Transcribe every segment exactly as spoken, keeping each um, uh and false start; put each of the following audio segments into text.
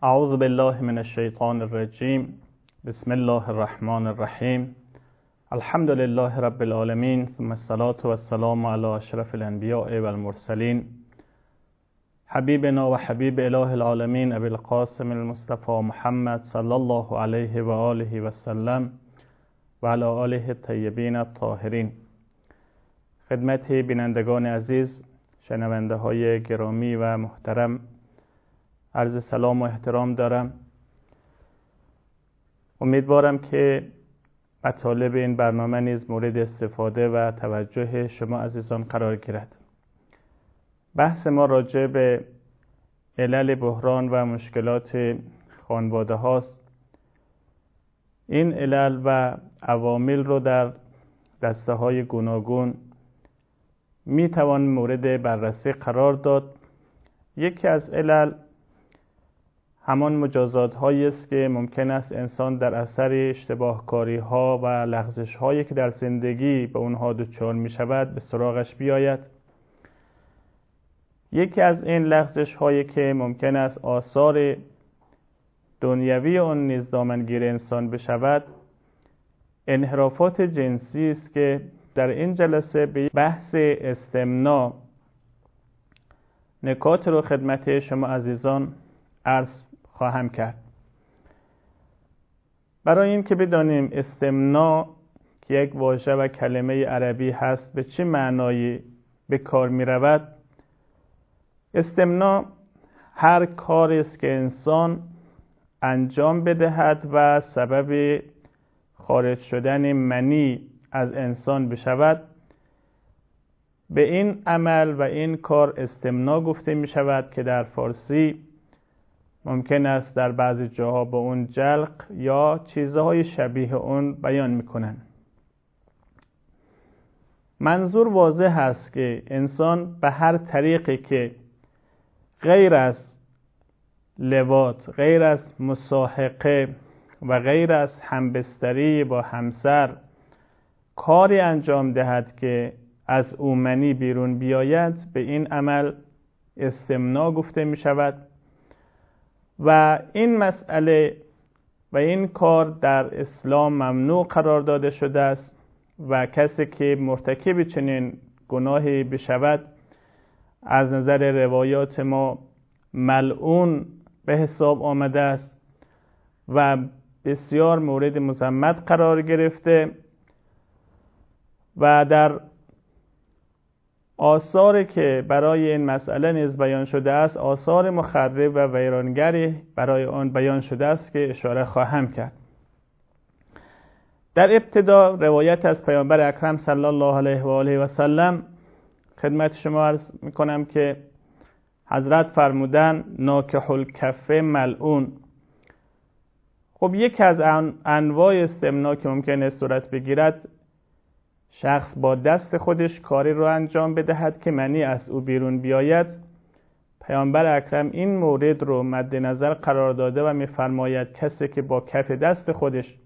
اعوذ بالله من الشیطان الرجیم. بسم الله الرحمن الرحیم. الحمد لله رب العالمین، ثم الصلاة والسلام علی اشرف الانبیاء والمرسلین، حبیبنا و حبیب اله العالمین ابی القاسم المصطفى محمد صلی الله علیه و آله و سلم و علی آله الطیبین الطاهرین. خدمت بینندگان عزیز، شنونده های گرامی و محترم، عرض سلام و احترام دارم. امیدوارم که مطالب این برنامه نیز مورد استفاده و توجه شما عزیزان قرار گیرد. بحث ما راجع به علل بحران و مشکلات خانواده هاست. این علل و عوامل رو در دسته های گوناگون می توان مورد بررسی قرار داد. یکی از علل همان مجازات هایی است که ممکن است انسان در اثر اشتباه کاری ها و لغزش هایی که در زندگی به اونها دچار می شود به سراغش بیاید. یکی از این لغزش هایی که ممکن است آثار دنیوی آن نیز دامنگیر انسان بشود، انحرافات جنسی است که در این جلسه به بحث استمناء نکات رو خدمت شما عزیزان عرض خواهم کرد. برای این که بدانیم استمناء که یک واژه و کلمه عربی هست به چه معنایی به کار می رود، استمناء هر کاری است که انسان انجام بدهد و سبب خارج شدن منی از انسان بشود، به این عمل و این کار استمناء گفته می شود که در فارسی ممکن است در بعضی جاها به اون جلق یا چیزهای شبیه اون بیان میکنن. منظور واضح هست که انسان به هر طریقی که غیر از لواط، غیر از مصاحقه و غیر از همبستری با همسر کاری انجام دهد که از او منی بیرون بیاید، به این عمل استمناء گفته می شود. و این مسئله و این کار در اسلام ممنوع قرار داده شده است و کسی که مرتکب چنین گناهی بشود از نظر روایات ما ملعون به حساب آمده است و بسیار مورد مذمت قرار گرفته. و در آثاری که برای این مسئله نیز بیان شده است، آثار مخرب و ویرانگری برای آن بیان شده است که اشاره خواهم کرد. در ابتدا روایت از پیامبر اکرم صلی الله علیه و آله و سلم خدمت شما عرض میکنم که حضرت فرمودن ناکح الکف ملعون. خب یک از انواع استمناء که ممکنه صورت بگیرد، شخص با دست خودش کاری رو انجام بدهد که منی از او بیرون بیاید. پیامبر اکرم این مورد رو مد نظر قرار داده و می‌فرماید کسی که با کف دست خودش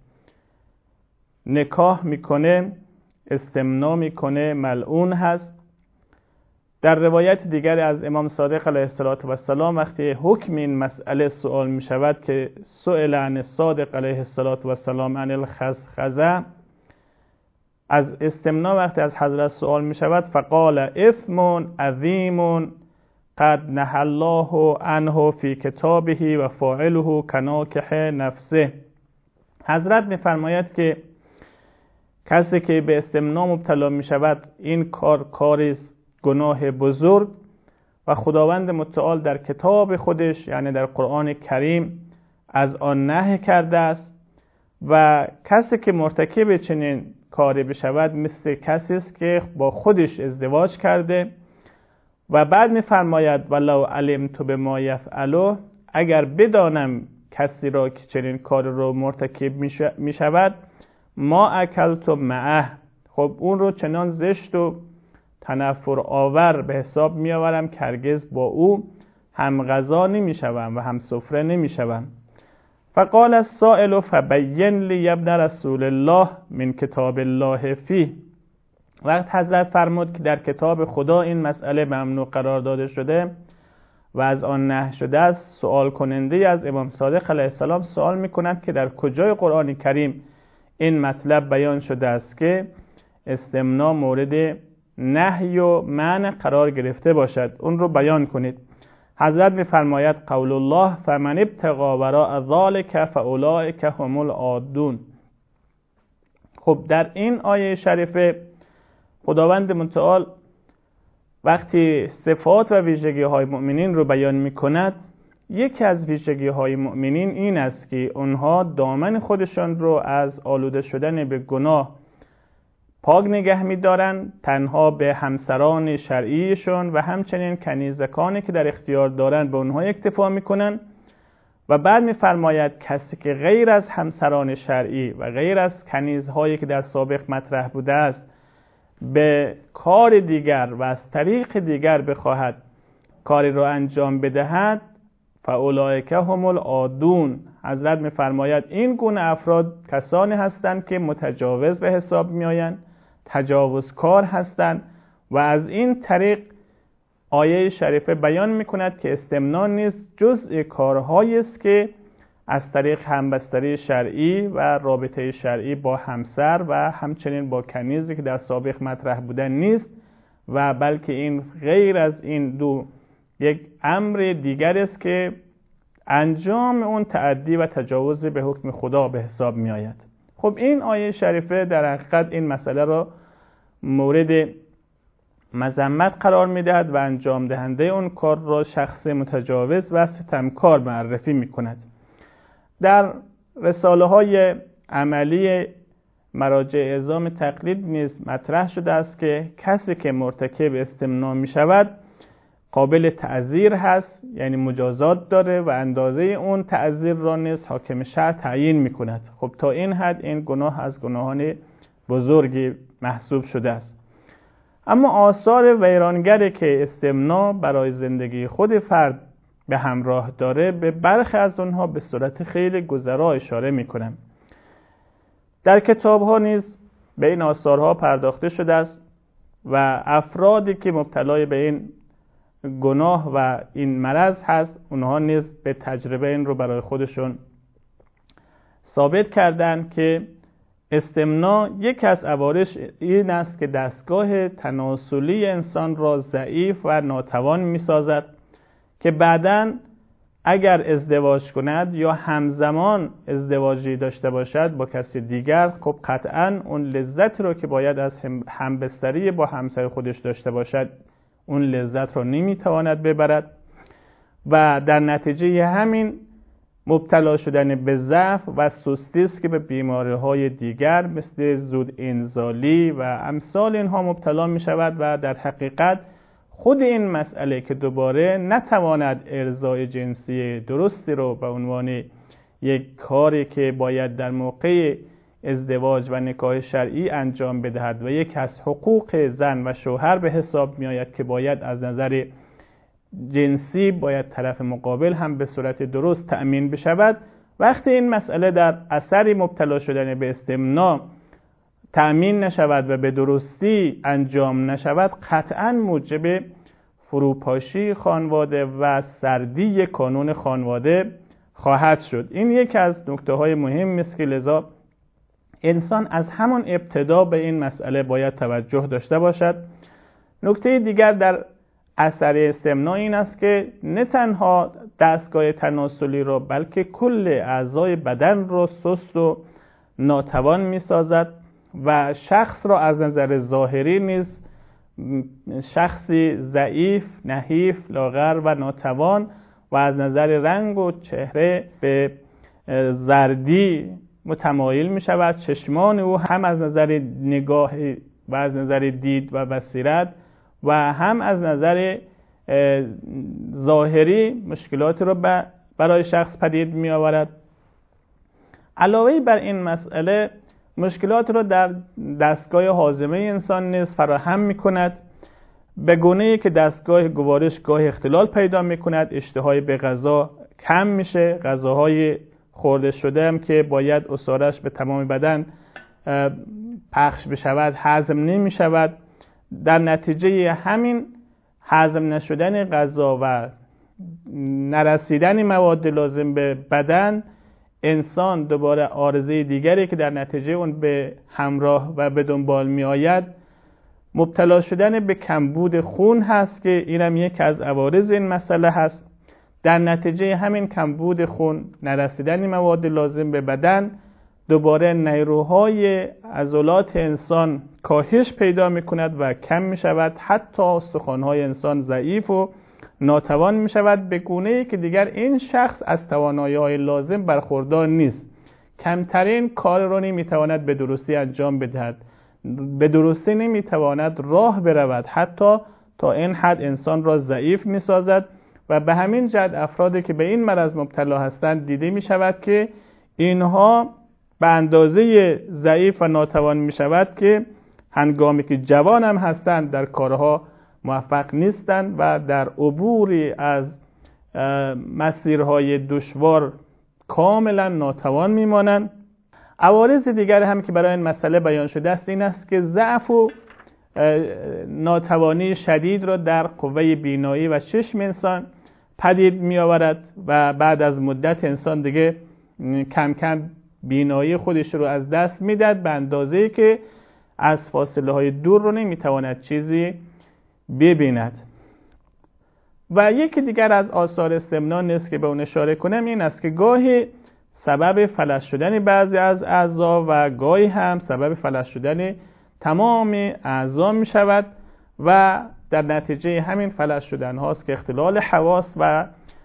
نکاح میکنه، استمناء میکنه، ملعون هست. در روایت دیگر از امام صادق علیه السلام وقتی حکم این مسئله سوال میشود که سئل عن الصادق علیه السلام عن الخزخزه، از استمناء وقتی از حضرت سوال می شود، فقال اثم عظیم قد نهى الله عنه فی کتابه و فاعله کناکح نفسه. حضرت می فرماید که کسی که به استمناء مبتلا می شود این کار کاری گناه بزرگ و خداوند متعال در کتاب خودش یعنی در قرآن کریم از آن نهی کرده است و کسی که مرتکب چنین کاری بشود مثل کسی است که با خودش ازدواج کرده. و بعد می‌فرماید ولو علمت بما یفعله، اگر بدانم کسی را که چنین کار رو مرتکب میشود، ما اکلت معه، خب اون رو چنان زشت و تنفر آور به حساب میآورم که هرگز با او هم غذا نمیشوم و هم سفره نمیشوم. فقال السائل فبین لی ابن رسول الله من کتاب الله فیه. وقت حضرت فرمود که در کتاب خدا این مسئله ممنوع قرار داده شده، و از آن نهی شده است، سوال کننده از امام صادق علیه السلام سوال می‌کند که در کجای قرآن کریم این مطلب بیان شده است که استمناء مورد نهی و منع قرار گرفته باشد، اون رو بیان کنید. حضرت می‌فرماید قول الله فمن ابتغى وراء ذلك فاولئک هم العادون. خب در این آیه شریفه خداوند متعال وقتی صفات و ویژگی‌های مؤمنین رو بیان می‌کند، یکی از ویژگی‌های مؤمنین این است که اونها دامن خودشان رو از آلوده شدن به گناه پاک نگه می‌دارند، تنها به همسران شرعیشون و همچنین کنیزکانی که در اختیار دارند به اونها اکتفا می‌کنند. و بعد می‌فرماید کسی که غیر از همسران شرعی و غیر از کنیزهایی که در سابق مطرح بوده است به کار دیگر و از طریق دیگر بخواهد کاری را انجام بدهد، فاولئک هم العادون. حضرت می‌فرماید این گونه افراد کسانی هستند که متجاوز به حساب می‌آیند، تجاوزکار هستند و از این طریق آیه شریفه بیان می‌کند که استمناء نیز جزء کارهایی است که از طریق همبستری شرعی و رابطه شرعی با همسر و همچنین با کنیزی که در سابق مطرح بودن نیست و بلکه این غیر از این دو یک امر دیگر است که انجام اون تعدی و تجاوز به حکم خدا به حساب می آید. خب این آیه شریفه در حقیقت این مسئله را مورد مذمت قرار می دهد و انجام دهنده اون کار را شخص متجاوز و ستمکار معرفی می کند. در رساله های عملی مراجع اعظام تقلید نیز مطرح شده است که کسی که مرتکب استمناء می شود قابل تعزیر هست، یعنی مجازات داره و اندازه اون تعزیر را نیز حاکم شرع تعیین می کند. خب تا این حد این گناه از گناهان بزرگی محسوب شده است. اما آثار ویرانگری که استمناء برای زندگی خود فرد به همراه داره به برخی از اونها به صورت خیلی گذرا اشاره میکنم. در کتاب ها نیز به این آثارها پرداخته شده است و افرادی که مبتلای به این گناه و این مرض هست اونها نیز به تجربه این رو برای خودشون ثابت کردند که استمناء یک از عوارض این است که دستگاه تناسلی انسان را ضعیف و ناتوان میسازد که بعداً اگر ازدواج کند یا همزمان ازدواجی داشته باشد با کسی دیگر، خب قطعاً اون لذت رو که باید از همبستری با همسر خودش داشته باشد اون لذت رو نمیتواند ببرد و در نتیجه همین مبتلا شدن به ضعف و سستی است که به بیماری‌های دیگر مثل زود انزالی و امثال اینها مبتلا می شود و در حقیقت خود این مسئله که دوباره نتواند ارضای جنسی درستی رو به عنوان یک کاری که باید در موقع ازدواج و نکاح شرعی انجام بدهد و یک از حقوق زن و شوهر به حساب می آید که باید از نظر جنسی باید طرف مقابل هم به صورت درست تأمین بشود، وقتی این مسئله در اثر مبتلا شدن به استمناء تأمین نشود و به درستی انجام نشود، قطعاً موجب فروپاشی خانواده و سردی کانون خانواده خواهد شد. این یکی از نکته‌های مهم است که لذا انسان از همان ابتدا به این مسئله باید توجه داشته باشد. نکته دیگر در اثر استمناء این است که نه تنها دستگاه تناسلی را بلکه کل اعضای بدن را سست و ناتوان می‌سازد و شخص را از نظر ظاهری نیز شخصی ضعیف، نحیف، لاغر و ناتوان و از نظر رنگ و چهره به زردی متمایل می شود. چشمان او هم از نظر نگاه و از نظر دید و بصیرت و هم از نظر ظاهری مشکلات را برای شخص پدید می آورد. علاوه بر این مسئله مشکلات را در دستگاه هاضمه انسان نیز فراهم می کند، به گونه‌ای که دستگاه گوارش گاه اختلال پیدا می کند، اشتهای به غذا کم میشه، غذاهای خورده شده هم که باید عصارش به تمام بدن پخش بشود هضم نمی شود. در نتیجه همین هضم نشدن غذا و نرسیدن مواد لازم به بدن، انسان دوباره عارضه دیگری که در نتیجه اون به همراه و به دنبال می آید مبتلا شدن به کمبود خون هست که اینم یک از عوارض این مسئله هست. در نتیجه همین کمبود خون، نرسیدن مواد لازم به بدن، دوباره نیروهای عضلات انسان کاهش پیدا می کند و کم می شود، حتی استخوان‌های انسان ضعیف و ناتوان می شود، به گونه‌ای که دیگر این شخص از توانایی‌های لازم برخوردار نیست. کمترین کار را نمی تواند به درستی انجام بدهد، به درستی نمی تواند راه برود، حتی تا این حد انسان را ضعیف می سازد و به همین جهت افرادی که به این مرض مبتلا هستند دیده می شود که اینها به اندازه ضعیف و ناتوان می شود که هنگامی که جوان هم هستند در کارها موفق نیستند و در عبوری از مسیرهای دشوار کاملا ناتوان می مانند. عوارض دیگر هم که برای این مسئله بیان شده است این است که ضعف و ناتوانی شدید را در قوه بینایی و چشم انسان پدید می آورد و بعد از مدت انسان دیگه کم کم بینایی خودش رو از دست میدهد به اندازه‌ای که از فاصله های دور رو نمیتواند چیزی ببیند. و یکی دیگر از آثار استمنان است که به اون اشاره کنم این است که گاهی سبب فلج شدن بعضی از اعضا و گاهی هم سبب فلج شدن تمام اعضا می شود و در نتیجه همین فلج شدن هاست که اختلال حواس و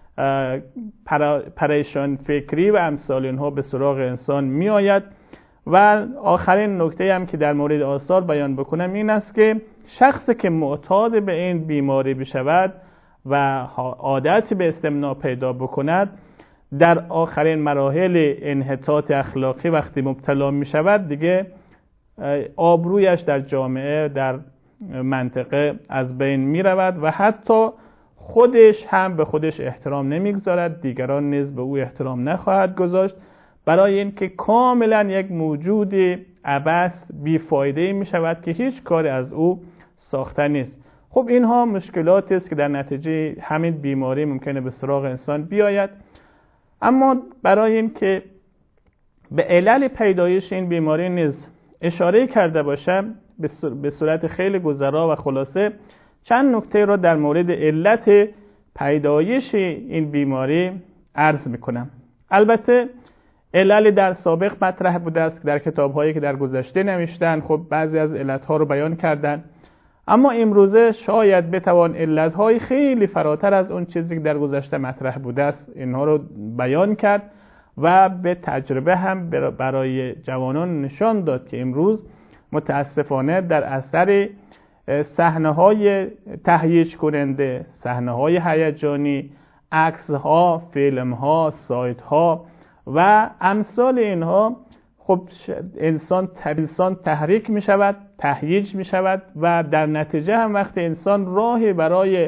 پریشان فکری و امثال اینها به سراغ انسان می آید. و آخرین نکته هم که در مورد آثار بیان بکنم این است که شخصی که معتاد به این بیماری بشود و عادت به استمناء پیدا بکند، در آخرین مراحل انحطاط اخلاقی وقتی مبتلا می شود دیگه آبرویش در جامعه، در منطقه از بین می رود و حتی خودش هم به خودش احترام نمیگذارد، دیگران نیز به او احترام نخواهد گذاشت، برای اینکه کاملا یک موجود عبث بیفایده می شود که هیچ کاری از او ساخته نیست. خب اینها مشکلاتی است که در نتیجه همین بیماری ممکنه به سراغ انسان بیاید. اما برای اینکه به علل پیدایش این بیماری نیز اشاره کرده باشم به صورت خیلی گذرا و خلاصه چند نکته را در مورد علت پیدایش این بیماری عرض میکنم. البته علل در سابق مطرح بوده است که در کتاب‌هایی که در گذشته نوشتن خب بعضی از علت‌ها رو بیان کردن، اما امروزه شاید بتوان علت‌های خیلی فراتر از اون چیزی که در گذشته مطرح بوده است اینها رو بیان کرد و به تجربه هم برای جوانان نشان داد که امروز متاسفانه در اثر صحنه‌های تهییج کننده، صحنه‌های هیجانی، عکس‌ها، فیلم‌ها، سایت‌ها و امثال اینها خب انسان انسان تحریک می شود، تهییج می شود و در نتیجه هم وقتی انسان راهی برای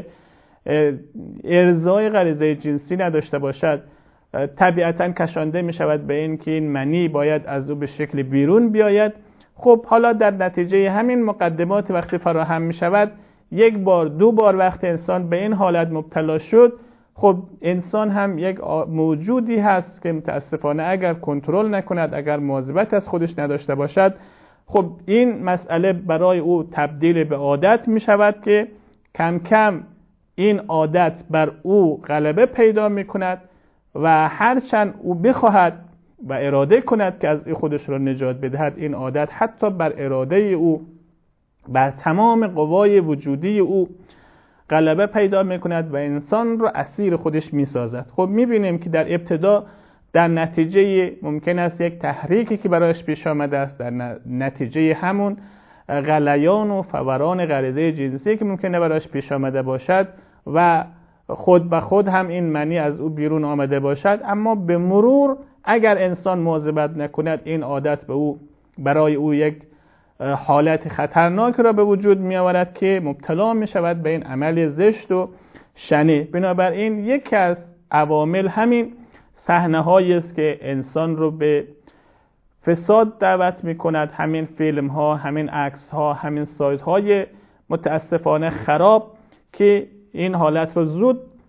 ارضای غریزه جنسی نداشته باشد طبیعتاً کشانده می شود به این که این منی باید از او به شکل بیرون بیاید. خب حالا در نتیجه همین مقدمات وقتی فراهم می شود یک بار دو بار وقتی انسان به این حالت مبتلا شد خب انسان هم یک موجودی هست که متاسفانه اگر کنترل نکند، اگر مواظبت از خودش نداشته باشد خب این مسئله برای او تبدیل به عادت می شود که کم کم این عادت بر او غلبه پیدا می کند و هرچند او بخواهد و اراده کند که از خودش را نجات بدهد این عادت حتی بر اراده او، بر تمام قوای وجودی او غلبه پیدا میکند و انسان رو اسیر خودش میسازد. خب میبینیم که در ابتدا در نتیجه ممکن است یک تحریکی که برایش پیش آمده است، در نتیجه همون غلیان و فوران غریزه جنسی که ممکنه برایش پیش آمده باشد و خود به خود هم این منی از او بیرون آمده باشد، اما به مرور اگر انسان مواظبت نکند این عادت به او برای او یک حالت خطرناک را به وجود می آورد که مبتلا می شود به این عمل زشت و شنیع. بنابراین یکی از عوامل همین صحنه هایی است که انسان رو به فساد دعوت می کند، همین فیلم ها، همین عکس ها، همین سایت های متاسفانه خراب که این حالت رو زود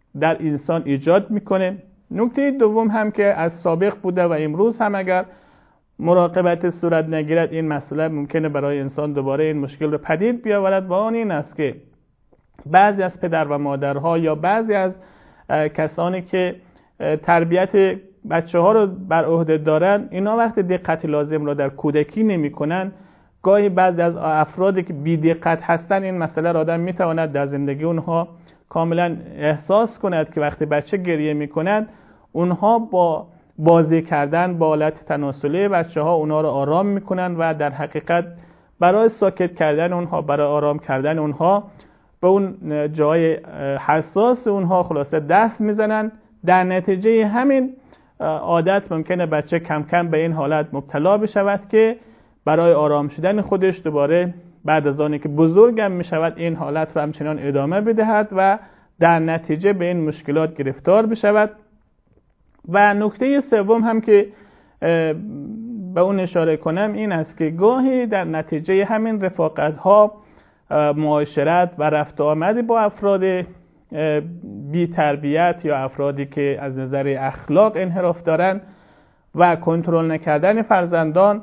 در انسان ایجاد میکنه. نکته دوم هم که از سابق بوده و امروز هم اگر مراقبت صورت نگیرد این مسئله ممکنه برای انسان دوباره این مشکل رو پدید بیاورد و آن این است که بعضی از پدر و مادرها یا بعضی از کسانی که تربیت بچه ها رو بر عهده دارن، اینا وقتی دقت لازم رو در کودکی نمی کنن، گاهی بعضی از افرادی که بی دقت هستن این مسئله را آدم می تواند در زندگی اونها کاملا احساس کند که وقتی بچه گریه می کند اونها با بازی کردن با حالت تناسلی بچه ها اونها رو آرام می کنن و در حقیقت برای ساکت کردن اونها، برای آرام کردن اونها به اون جای حساس اونها خلاصه دست میزنن. در نتیجه همین عادت ممکنه بچه کم کم به این حالت مبتلا بشود که برای آرام شدن خودش دوباره بعد از آنی که بزرگم میشود این حالت رو همچنان ادامه بدهد و در نتیجه به این مشکلات گرفتار بشود. و نکته سوم هم که به اون اشاره کنم این است که گاهی در نتیجه همین رفاقت ها، معاشرت و رفت آمد با افراد بی تربیت یا افرادی که از نظر اخلاق انحراف دارن و کنترل نکردن فرزندان،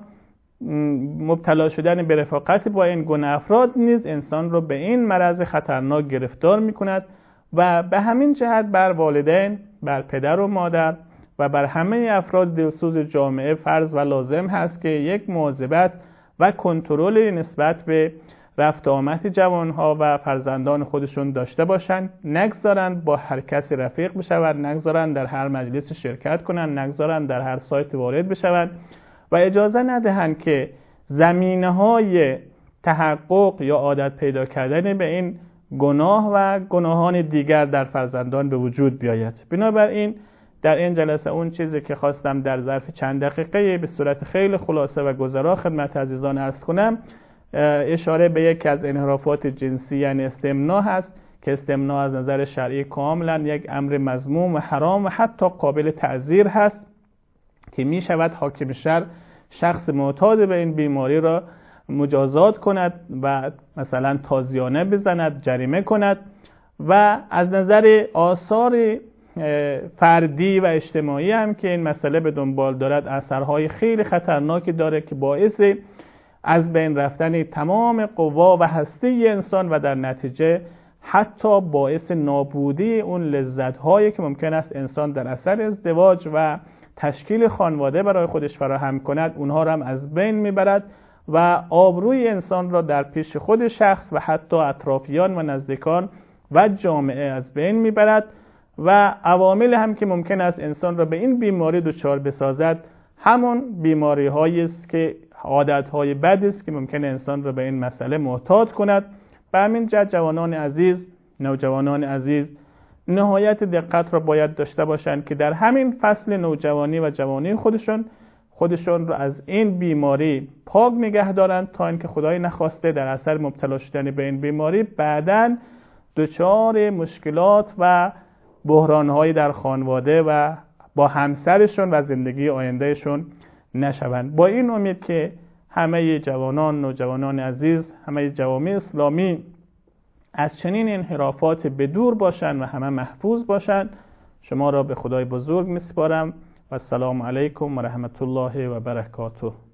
مبتلا شدن به رفاقت با این گونه افراد نیز انسان رو به این مرض خطرناک گرفتار میکند و به همین جهت بر والدین، بر پدر و مادر و بر همه افراد دلسوز جامعه فرض و لازم هست که یک مواظبت و کنترل نسبت به رفت آمد جوانها و فرزندان خودشون داشته باشند، نگذارند با هر کسی رفیق بشوند، نگذارند در هر مجلس شرکت کنند، نگذارند در هر سایت وارد بشوند و اجازه ندهند که زمینه‌های تحقق یا عادت پیدا کردن به این گناه و گناهان دیگر در فرزندان به وجود بیاید. بنابراین در این جلسه اون چیزی که خواستم در ظرف چند دقیقه به صورت خیلی خلاصه و گذرا خدمت عزیزان عرض کنم، اشاره به یکی از انحرافات جنسی یعنی استمناء هست که استمناء از نظر شرعی کاملا یک امر مذموم و حرام و حتی قابل تعزیر هست که می شود حاکم شرع شخص معتاد به این بیماری را مجازات کند و مثلا تازیانه بزند، جریمه کند. و از نظر آثار فردی و اجتماعی هم که این مسئله به دنبال دارد اثرهای خیلی خطرناکی داره که باعث از بین رفتن تمام قوا و هستی انسان و در نتیجه حتی باعث نابودی اون لذت‌هایی که ممکن است انسان در اثر ازدواج و تشکیل خانواده برای خودش فراهم کند اونها را هم از بین میبرد و آبروی انسان را در پیش خود شخص و حتی اطرافیان و نزدیکان و جامعه از بین میبرد و عوامل هم که ممکن است انسان را به این بیماری دچار بسازد همون بیماری هایی است که عادت های بد است که ممکن انسان را به این مسئله معتاد کند. به همین جهت جوانان عزیز، نوجوانان عزیز نهایت دقت را باید داشته باشند که در همین فصل نوجوانی و جوانی خودشون خودشون را از این بیماری پاک نگه دارند تا اینکه خدای نخواسته در اثر مبتلا شدن به این بیماری بعداً دچار مشکلات و بحران‌های در خانواده و با همسرشون و زندگی آیندهشون نشوند. با این امید که همه جوانان، نوجوانان عزیز، همه جوامع اسلامی از چنین انحرافات بدور باشند و همه محفوظ باشند، شما را به خدای بزرگ میسپارم و السلام علیکم و رحمت الله و برکاته.